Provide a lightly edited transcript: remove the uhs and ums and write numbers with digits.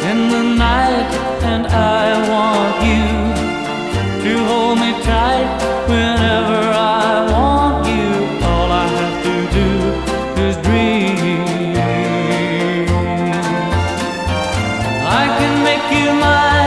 in the night, and I want you to hold me tight whenever I want you. All I have to do is dream. I can make you mine.